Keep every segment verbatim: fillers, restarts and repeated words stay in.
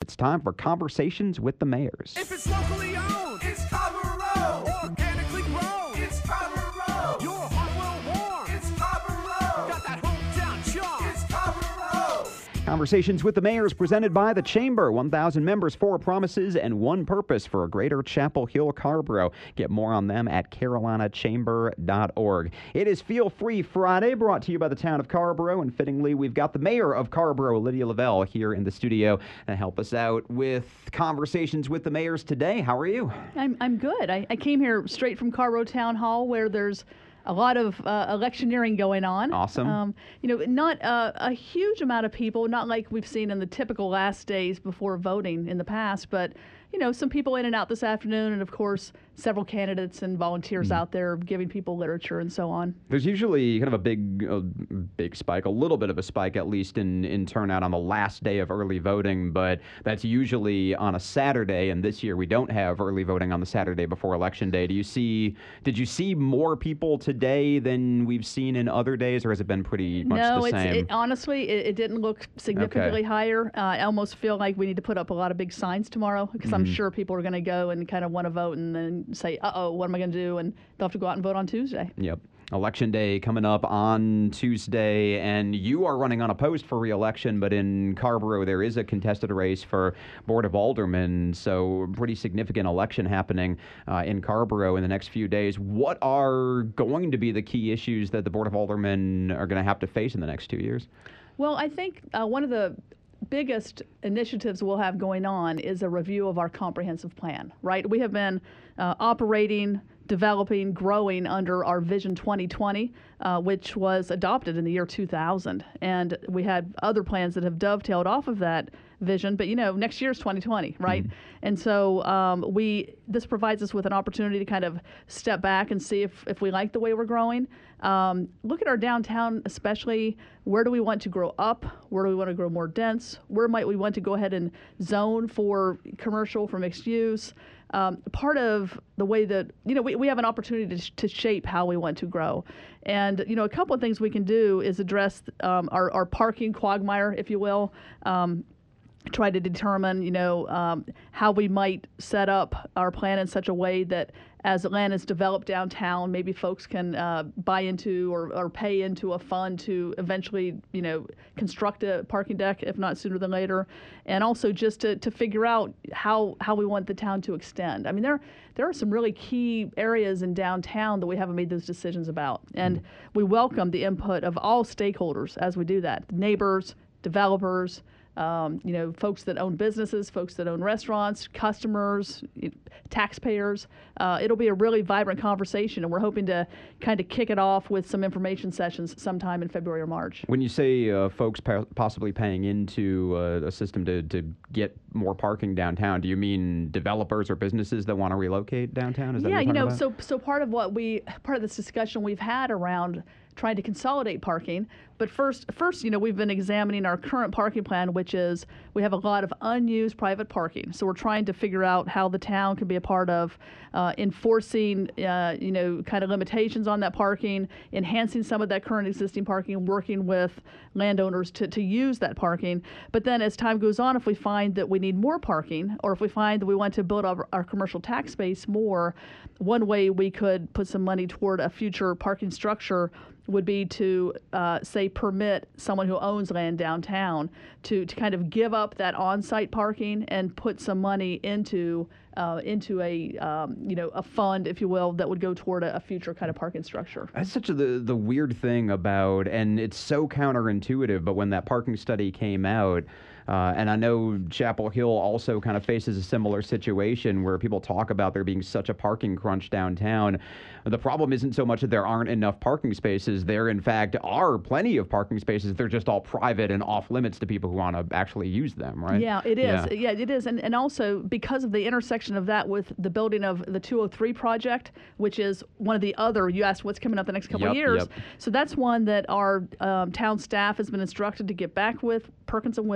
It's time for Conversations with the Mayors. If it's locally owned, it's Carrboro. Organically grown, it's Carrboro. Your heart will warm, it's Carrboro. Got that hometown charm, it's Carrboro. Conversations with the Mayors presented by the Chamber. one thousand members, four promises, and one purpose for a greater Chapel Hill Carrboro. Get more on them at carolina chamber dot org. It is Feel Free Friday, brought to you by the town of Carrboro, and fittingly, we've got the mayor of Carrboro, Lydia Lavelle, here in the studio to help us out with Conversations with the Mayors today. How are you? I'm, I'm good. I, I came here straight from Carrboro Town Hall, where there's a lot of uh, electioneering going on. Awesome. Um, you know, not uh, a huge amount of people, not like we've seen in the typical last days before voting in the past, but, you know, some people in and out this afternoon, and of course, several candidates and volunteers mm. out there giving people literature and so on. There's usually kind of a big, uh, big spike, a little bit of a spike at least in, in turnout on the last day of early voting, but that's usually on a Saturday, and this year we don't have early voting on the Saturday before Election Day. Do you see, did you see more people today than we've seen in other days, or has it been pretty much no, the same? No, it, honestly, it, it didn't look significantly okay. higher. Uh, I almost feel like we need to put up a lot of big signs tomorrow, because mm-hmm. I'm sure people are going to go and kind of want to vote and then say, uh-oh, what am I going to do? And they'll have to go out and vote on Tuesday. Yep. Election Day coming up on Tuesday, and you are running unopposed for re-election, but in Carrboro there is a contested race for Board of Aldermen, so pretty significant election happening uh, in Carrboro in the next few days. What are going to be the key issues that the Board of Aldermen are going to have to face in the next two years? Well, I think uh, one of the biggest initiatives we'll have going on is a review of our comprehensive plan, right? We have been uh, operating, developing, growing under our Vision twenty twenty, uh, which was adopted in the year two thousand. And we had other plans that have dovetailed off of that vision, but you know, next year's twenty twenty, right? Mm-hmm. And so um, we this provides us with an opportunity to kind of step back and see if, if we like the way we're growing. Um, look at our downtown, especially. Where do we want to grow up? Where do we want to grow more dense? Where might we want to go ahead and zone for commercial, for mixed use? Um, part of the way that, you know, we, we have an opportunity to, sh- to shape how we want to grow. And, you know, a couple of things we can do is address um, our, our parking quagmire, if you will. Um, try to determine, you know, um, how we might set up our plan in such a way that as land is developed downtown, maybe folks can uh, buy into or, or pay into a fund to eventually, you know, construct a parking deck, if not sooner than later. And also just to, to figure out how, how we want the town to extend. I mean, there, there are some really key areas in downtown that we haven't made those decisions about. And we welcome the input of all stakeholders as we do that. Neighbors, developers, Um, you know, folks that own businesses, folks that own restaurants, customers, taxpayers. Uh, it'll be a really vibrant conversation, and we're hoping to kind of kick it off with some information sessions sometime in February or March. When you say uh, folks pa- possibly paying into uh, a system to, to get more parking downtown, do you mean developers or businesses that want to relocate downtown? Is that yeah, what you you're know, talking about? so so part of what we part of this discussion we've had around trying to consolidate parking. But first, first, you know, we've been examining our current parking plan, which is we have a lot of unused private parking. So we're trying to figure out how the town can be a part of uh, enforcing, uh, you know, kind of limitations on that parking, enhancing some of that current existing parking, working with landowners to, to use that parking. But then as time goes on, if we find that we need more parking, or if we find that we want to build up our commercial tax base more, one way we could put some money toward a future parking structure would be to, uh, say, permit someone who owns land downtown to, to kind of give up that on-site parking and put some money into uh, into a um, you know a fund, if you will, that would go toward a, a future kind of parking structure. That's such a, the the weird thing about, and it's so counterintuitive. But when that parking study came out. Uh, and I know Chapel Hill also kind of faces a similar situation where people talk about there being such a parking crunch downtown. The problem isn't so much that there aren't enough parking spaces. There, in fact, are plenty of parking spaces. They're just all private and off limits to people who want to actually use them, right? Yeah, it is. Yeah, yeah it is. And, and also because of the intersection of that with the building of the two oh three project, which is one of the other, you asked what's coming up the next couple yep, of years. Yep. So that's one that our um, town staff has been instructed to get back with Perkins and Will, the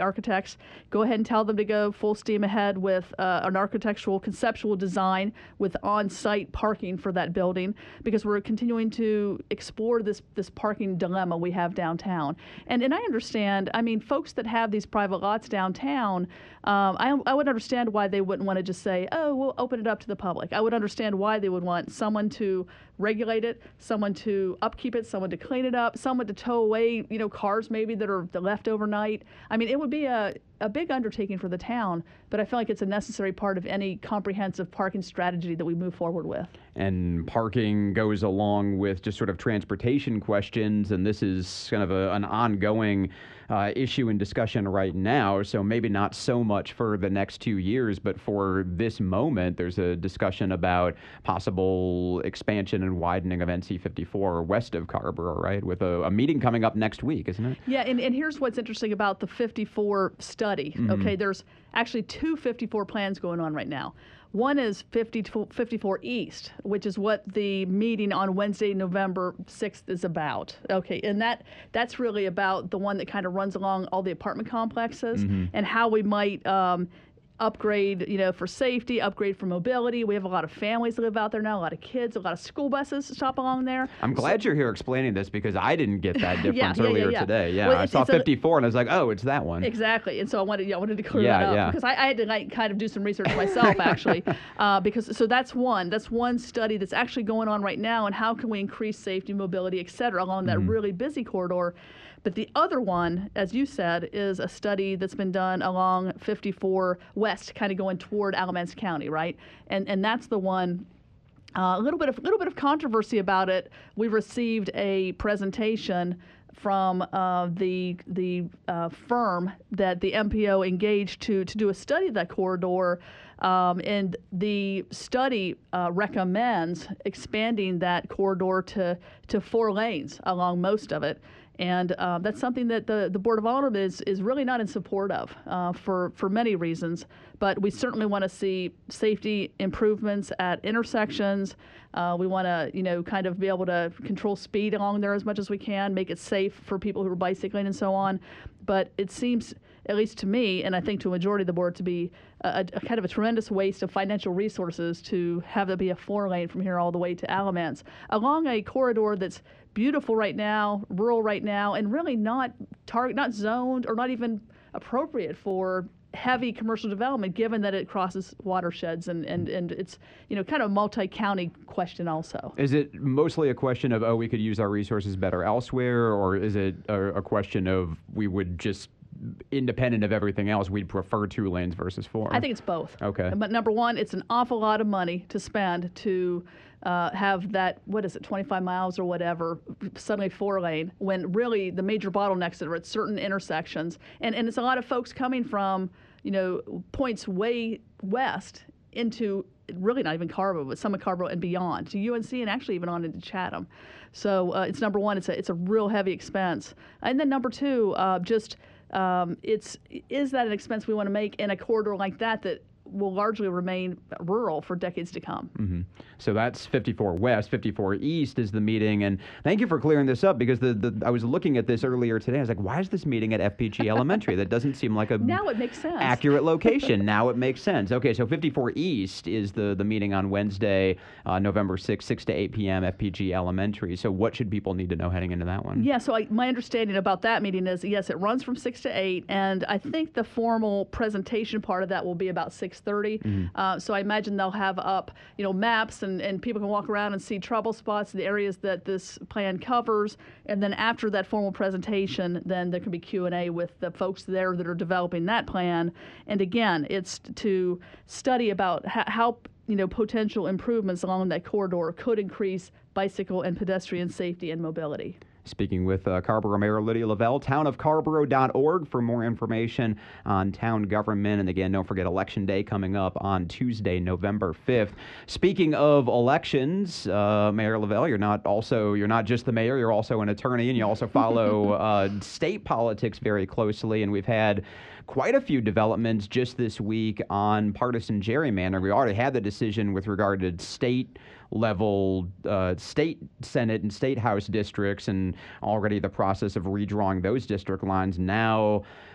architects, go ahead and tell them to go full steam ahead with uh, an architectural conceptual design with on-site parking for that building, because we're continuing to explore this this parking dilemma we have downtown. And and I understand, I mean, folks that have these private lots downtown, um, I, I would understand why they wouldn't want to just say, oh, we'll open it up to the public. I would understand why they would want someone to regulate it, someone to upkeep it, someone to clean it up, someone to tow away, you know, cars maybe that are left overnight. I mean, it would be a, a big undertaking for the town, but I feel like it's a necessary part of any comprehensive parking strategy that we move forward with. And parking goes along with just sort of transportation questions, and this is kind of a, an ongoing uh, issue and discussion right now, so maybe not so much for the next two years, but for this moment, there's a discussion about possible expansion and widening of N C fifty-four west of Carrboro, right, with a, a meeting coming up next week, isn't it? Yeah, and, and here's what's interesting about the fifty-four study. Mm-hmm. Okay, there's actually two fifty-four plans going on right now. One is fifty-four East, which is what the meeting on Wednesday, November sixth is about. Okay, and that that's really about the one that kind of runs along all the apartment complexes, mm-hmm. and how we might um, upgrade, you know, for safety, upgrade for mobility. We have a lot of families that live out there now, a lot of kids, a lot of school buses stop along there. I'm glad so, you're here explaining this, because I didn't get that difference yeah, yeah, earlier yeah, yeah. today. Yeah, well, I saw fifty-four a, and I was like, oh, it's that one. Exactly, and so I wanted, yeah, I wanted to clear yeah, that up yeah. because I, I had to like kind of do some research myself actually, uh, because so that's one, that's one study that's actually going on right now, and how can we increase safety, mobility, et cetera, along that mm-hmm. really busy corridor. But the other one, as you said, is a study that's been done along fifty-four West, kind of going toward Alamance County, right? And and that's the one. Uh, a little bit of little bit of controversy about it. We received a presentation from uh, the the uh, firm that the M P O engaged to to do a study of that corridor, um, and the study uh, recommends expanding that corridor to to four lanes along most of it. And uh, that's something that the, the Board of Aldermen is, is really not in support of uh, for, for many reasons. But we certainly want to see safety improvements at intersections. Uh, we want to, you know, kind of be able to control speed along there as much as we can, make it safe for people who are bicycling and so on. But it seems, at least to me, and I think to a majority of the board, to be a, a kind of a tremendous waste of financial resources to have that be a four lane from here all the way to Alamance, along a corridor that's beautiful right now, rural right now, and really not target, not zoned or not even appropriate for heavy commercial development, given that it crosses watersheds, and, and, and it's, you know, kind of a multi-county question also. Is it mostly a question of, oh, we could use our resources better elsewhere, or is it a, a question of we would just, independent of everything else, we'd prefer two lanes versus four? I think it's both. Okay. But number one, it's an awful lot of money to spend to uh, have that, what is it, twenty-five miles or whatever, suddenly four lane, when really the major bottlenecks are at certain intersections. And, and it's a lot of folks coming from, you know, points way west into really not even Carrboro, but some of Carrboro and beyond, to U N C and actually even on into Chatham. So uh, it's number one, it's a, it's a real heavy expense. And then number two, uh, just Um, it's is that an expense we want to make in a corridor like that that will largely remain rural for decades to come? Mm-hmm. So that's fifty-four West. fifty-four East is the meeting, and thank you for clearing this up, because the, the I was looking at this earlier today. I was like, why is this meeting at F P G Elementary? That doesn't seem like a now it makes sense. accurate location. Now it makes sense. Okay, so fifty-four East is the, the meeting on Wednesday, uh, November sixth, six to eight p.m., F P G Elementary. So what should people need to know heading into that one? Yeah, so I, my understanding about that meeting is, yes, it runs from six to eight, and I think the formal presentation part of that will be about six thirty. Mm-hmm. Uh, so I imagine they'll have up, you know, maps, and, and people can walk around and see trouble spots, the areas that this plan covers. And then after that formal presentation, then there can be Q and A with the folks there that are developing that plan. And again, it's to study about how, how you know, potential improvements along that corridor could increase bicycle and pedestrian safety and mobility. Speaking with uh, Carrboro Mayor Lydia Lavelle, town of carrboro dot org for more information on town government. And again, don't forget Election Day coming up on Tuesday, November fifth. Speaking of elections, uh, Mayor Lavelle, you're not also you're not just the mayor, you're also an attorney, and you also follow uh, state politics very closely. And we've had quite a few developments just this week on partisan gerrymandering. We already had the decision with regard to state level uh, state Senate and state House districts, and already the process of redrawing those district lines. Now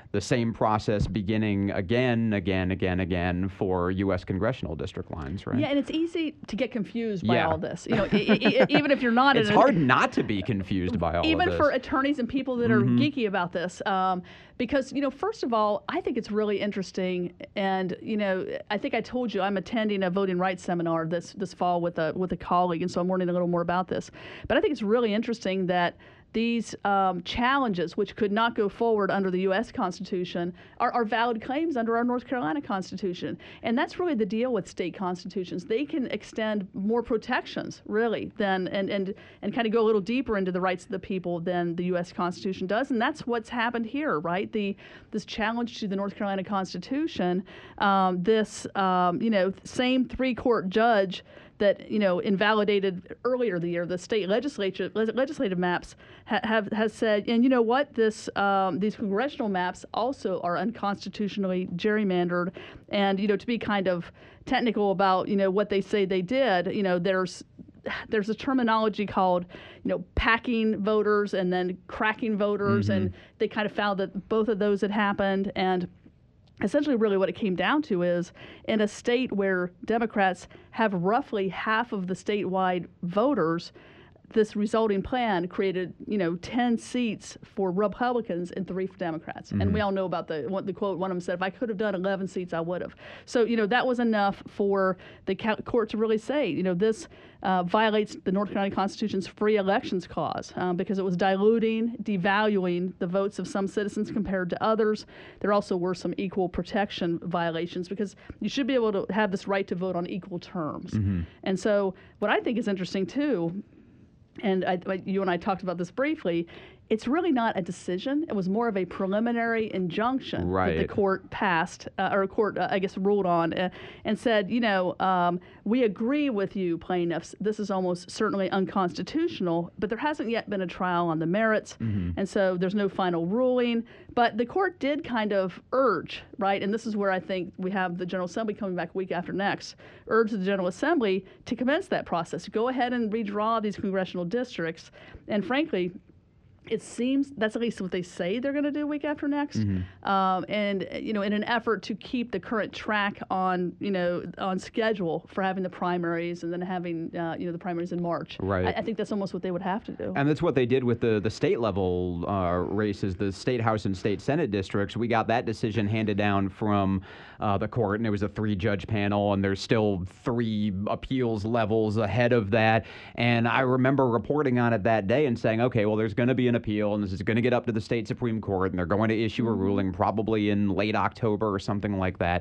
the same process beginning again, again, again, again for U S congressional district lines, right? Yeah, and it's easy to get confused by Yeah. all this. You know, I- I- even if you're not It's in hard not to be confused by all even of this. for attorneys and people that are geeky about this, um, because you know, first of all, I think it's really interesting, and you know, I think I told you I'm attending a voting rights seminar this this fall with a with a colleague, and so I'm learning a little more about this. But I think it's really interesting that these um, challenges, which could not go forward under the U S Constitution, are, are valid claims under our North Carolina Constitution. And that's really the deal with state constitutions. They can extend more protections, really, than and and and kind of go a little deeper into the rights of the people than the U S Constitution does. And that's what's happened here, right? The this challenge to the North Carolina Constitution, um, this um, you know same three-court judge that you know invalidated earlier the year the state legislature le- legislative maps ha- have has said, and you know what, this um, these congressional maps also are unconstitutionally gerrymandered, and you know to be kind of technical about you know what they say they did, you know there's there's a terminology called you know packing voters and then cracking voters, Mm-hmm. and they kind of found that both of those had happened. And essentially, really what it came down to is in a state where Democrats have roughly half of the statewide voters, this resulting plan created, you know, ten seats for Republicans and three for Democrats. And we all know about the what the quote. One of them said, "If I could have done eleven seats, I would have." So, you know, that was enough for the ca- court to really say, you know, this uh, violates the North Carolina Constitution's free elections clause um, because it was diluting, devaluing the votes of some citizens compared to others. There also were some equal protection violations because you should be able to have this right to vote on equal terms. And so, what I think is interesting too, and I, I- you and I talked about this briefly, it's really not a decision. It was more of a preliminary injunction that Right. the court passed, uh, or court, uh, I guess, ruled on, uh, and said, you know, um, we agree with you, plaintiffs. This is almost certainly unconstitutional, but there hasn't yet been a trial on the merits, and so there's no final ruling. But the court did kind of urge, right, and this is where I think we have the General Assembly coming back week after next, urge the General Assembly to commence that process. Go ahead and redraw these congressional districts, and frankly, it seems that's at least what they say they're going to do week after next, um, and uh, you know, in an effort to keep the current track on you know on schedule for having the primaries and then having uh, you know the primaries in March. Right. I, I think that's almost what they would have to do. And that's what they did with the, the state level uh, races, the state house and state senate districts. We got that decision handed down from uh, the court, and it was a three judge panel, and there's still three appeals levels ahead of that. And I remember reporting on it that day and saying, okay, well, there's going to be an appeal, and this is going to get up to the state Supreme Court, and they're going to issue a ruling probably in late October or something like that.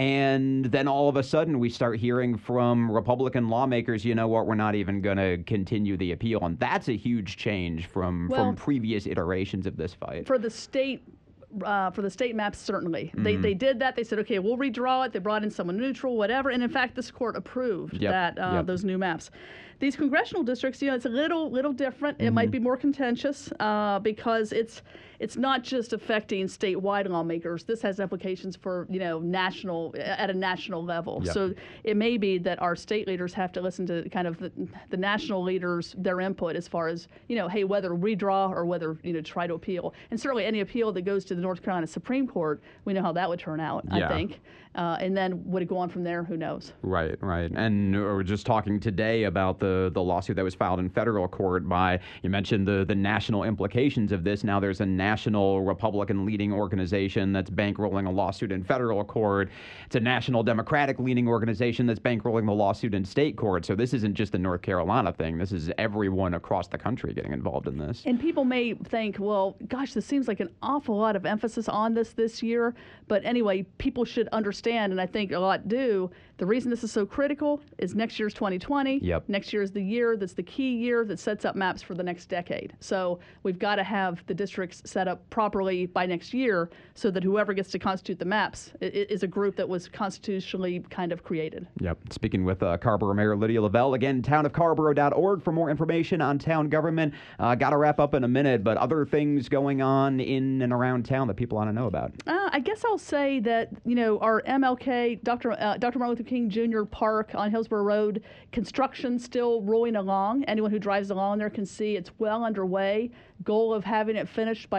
And then all of a sudden, we start hearing from Republican lawmakers, you know what, we're not even going to continue the appeal. And that's a huge change from, Well, from previous iterations of this fight. For the state. Uh, for the state maps, certainly. They, they did that. They said, okay, we'll redraw it. They brought in someone neutral, whatever. And in fact, this court approved Yep, that uh, yep. those new maps. These congressional districts, you know, it's a little little different. It might be more contentious uh, because it's it's not just affecting statewide lawmakers. This has implications for you know national at a national level. Yep. So it may be that our state leaders have to listen to kind of the, the national leaders, their input as far as you know, hey, whether redraw or whether you know try to appeal. And certainly any appeal that goes to the North Carolina Supreme Court, we know how that would turn out. Yeah. I think, uh, and then would it go on from there? Who knows? Right, right. And we we're just talking today about the, the lawsuit that was filed in federal court by, you mentioned the, the national implications of this. Now there's a national Republican leading organization that's bankrolling a lawsuit in federal court. It's a national Democratic leading organization that's bankrolling the lawsuit in state court. So this isn't just a North Carolina thing. This is everyone across the country getting involved in this. And people may think, well, gosh, this seems like an awful lot of emphasis on this this year. But anyway, people should understand, and I think a lot do, the reason this is so critical is next year's twenty twenty. Yep. Next year is the year that's the key year that sets up maps for the next decade. So we've got to have the districts set up properly by next year so that whoever gets to constitute the maps i- i- is a group that was constitutionally kind of created. Yep. Speaking with uh, Carrboro Mayor Lydia Lavelle. Again, town of carrboro dot org for more information on town government. Uh, Got to wrap up in a minute, but other things going on in and around town that people want to know about. Uh, I guess I'll say that, you know, our M L K, Doctor Uh, Doctor Martin Luther King Junior Park on Hillsborough Road, construction still rolling along. Anyone who drives along there can see it's well underway. Goal of having it finished by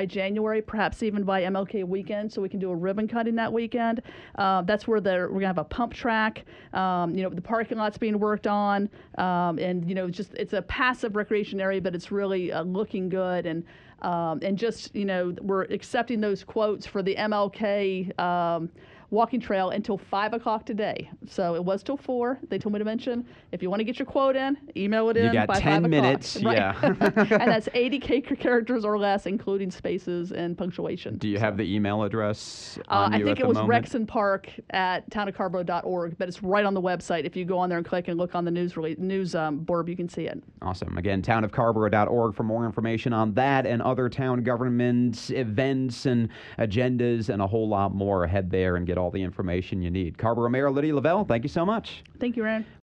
January, perhaps even by M L K weekend, so we can do a ribbon cutting that weekend. Uh, that's where the, we're going to have a pump track. Um, you know, the parking lot's being worked on, um, and you know, just it's a passive recreation area, but it's really uh, looking good. And um, and just you know, we're accepting those quotes for the M L K. Um, walking trail until five o'clock today. So it was till four. They told me to mention, if you want to get your quote in, email it in You got by ten five minutes, o'clock. Right. yeah. And that's eighty K characters or less, including spaces and punctuation. Do you have the email address Uh, on I you think at it the was moment? Rexon Park at town of carborough dot org, but it's right on the website. If you go on there and click and look on the news release, news um, blurb, you can see it. Awesome. Again, town of carborough dot org for more information on that and other town government events and agendas and a whole lot more. Head there and get all the information you need. Carrboro Mayor Lydia Lavelle, thank you so much. Thank you, Ryan.